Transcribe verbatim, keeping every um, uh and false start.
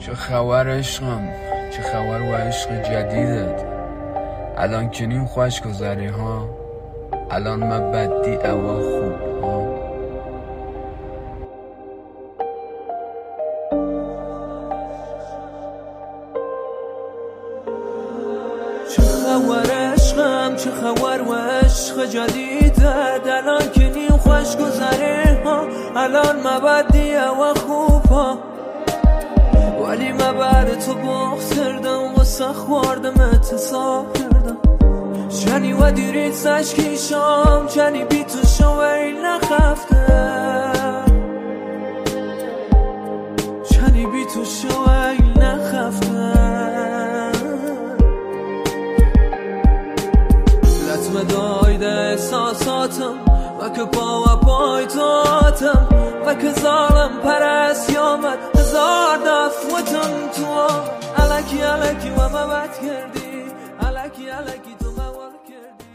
چه خبر عشقم، چه خبر و عشق جدیدت؟ الان که نیم خوش گذری ها، الان ما بدی اوا خوب ها. چه خبر عشقم، چه خبر و عشق جدیدت؟ الان که نیم خوش گذری ها، الان ما بدی اوا خوب ها. ولی من بعد تو بغض کردم، واسه خوردم اتصاب کردم. جنی و دیرید سشکی شام، جنی بی تو شوی نخفته، جنی بی تو شوی نخفته. لطمه دایده احساساتم و که پا و پای تاتم و که ظالم پرست یامد هزار دفوتم تو. الکی الکی و ما بد کردی، الکی الکی تو موال کردی.